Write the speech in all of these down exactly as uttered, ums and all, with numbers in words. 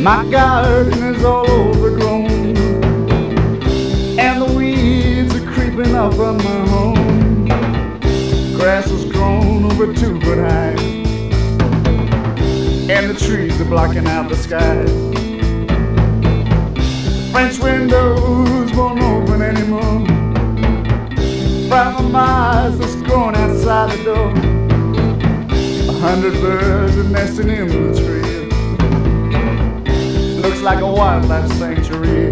My garden is all overgrown, and the weeds are creeping up on my home. Grass has grown over two foot high, and the trees are blocking out the sky. French windows won't open anymore from the mice that's growing outside the door. A hundred birds are nesting in the tree. Looks like a wildlife sanctuary.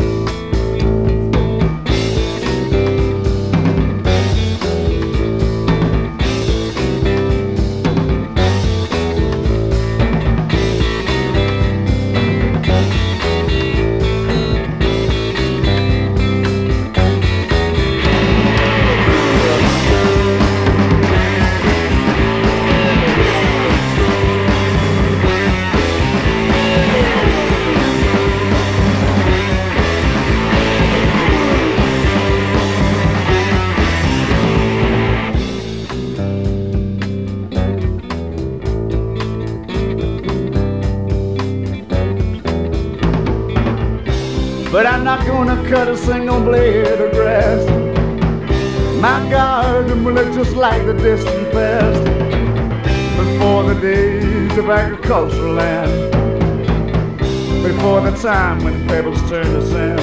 But I'm not gonna cut a single blade of grass. My garden will look just like the distant past, before the days of agricultural land, before the time when pebbles turn to sand.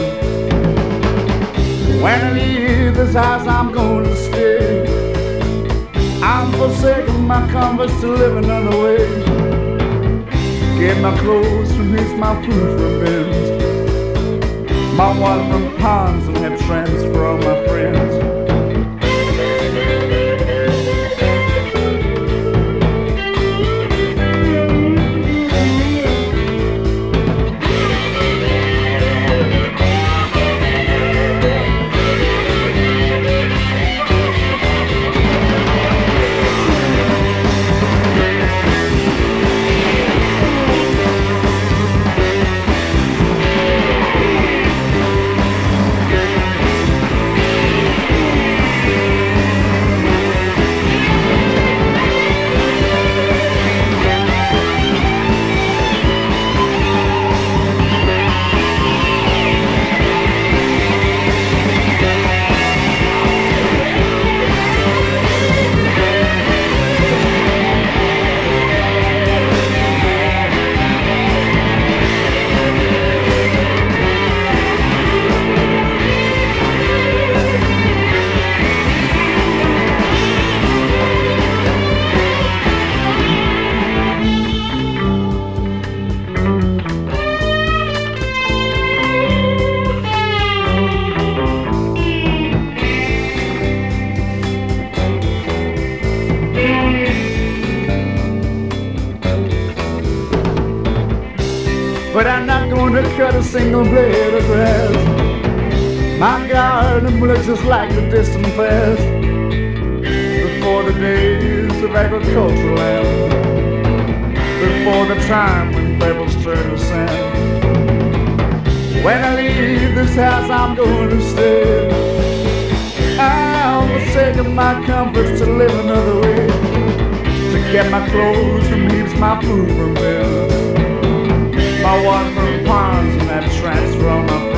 When I leave this house, I'm gonna stay. I'm forsaking my comforts to live another way. Get my clothes from these, my food from bins, my water from ponds, and have tramps for all my friends. But I'm not gonna cut a single blade of grass. My garden looks just like the distant past, before the days of agricultural land, before the time when pebbles turn to sand. When I leave this house, I'm going to stay. I'm forsaking my comforts to live another way, to get my clothes from heaps, my food from bins, my water from ponds, and that transfer on my